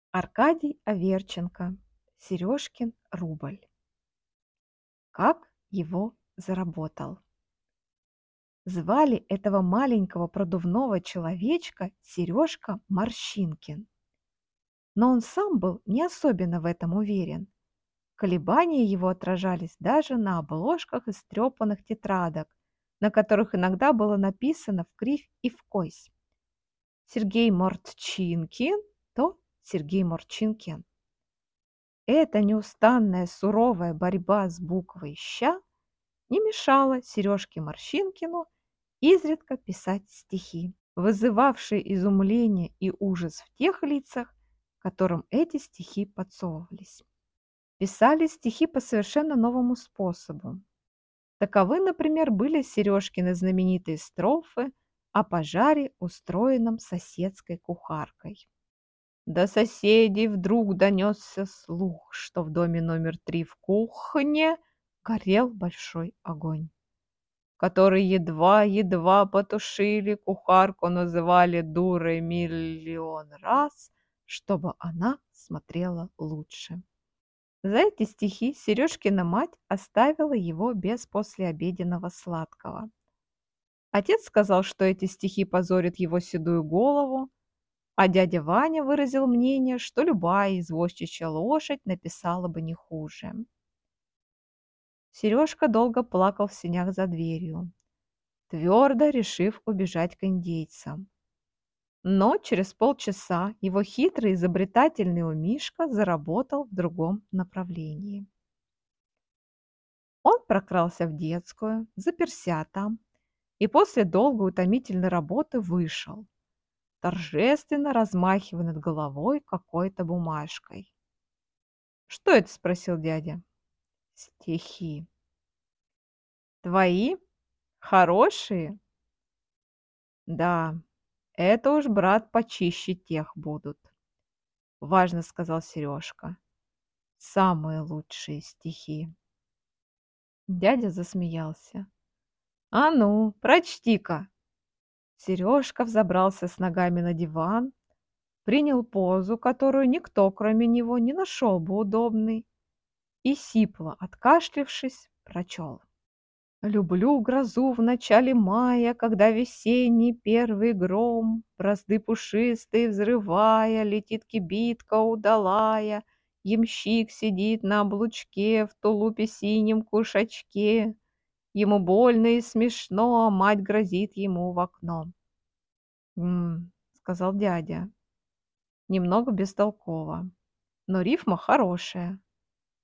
Аркадий Аверченко. Сережкин рубль. Как его заработал? Звали этого маленького продувного человечка Сережка Морщинкин. Но он сам был не особенно в этом уверен. Колебания его отражались даже на обложках истрепанных тетрадок, на которых иногда было написано в кривь и в кось. Сергей Морчинкин, то Сергей Морчинкин. Эта неустанная суровая борьба с буквой «ща» не мешала Сережке Морщинкину изредка писать стихи, вызывавшие изумление и ужас в тех лицах, которым эти стихи подсовывались. Писали стихи по совершенно новому способу. Таковы, например, были Сережкины знаменитые строфы о пожаре, устроенном соседской кухаркой. До соседей вдруг донесся слух, что в доме номер 3 в кухне горел большой огонь, который едва-едва потушили, кухарку называли дурой миллион раз, чтобы она смотрела лучше. За эти стихи Сережкина мать оставила его без послеобеденного сладкого. Отец сказал, что эти стихи позорят его седую голову, а дядя Ваня выразил мнение, что любая извозчичья лошадь написала бы не хуже. Сережка долго плакал в сенях за дверью, твердо решив убежать к индейцам. Но через полчаса его хитрый изобретательный умишка заработал в другом направлении. Он прокрался в детскую, заперся там и после долгой утомительной работы вышел, торжественно размахивая над головой какой-то бумажкой. «Что это?» – спросил дядя. «Стихи». «Твои? Хорошие?» «Да, это уж, брат, почище тех будут», – важно сказал Сережка. «Самые лучшие стихи». Дядя засмеялся. «А ну, прочти-ка!» Сережка взобрался с ногами на диван, принял позу, которую никто, кроме него, не нашел бы удобной, и, сипло откашлившись, прочел. Люблю грозу в начале мая, когда весенний первый гром, бразды пушистые взрывая, летит кибитка удалая, ямщик сидит на облучке в тулупе синем кушачке. Ему больно и смешно, а мать грозит ему в окно. Сказал дядя, немного бестолково, но рифма хорошая.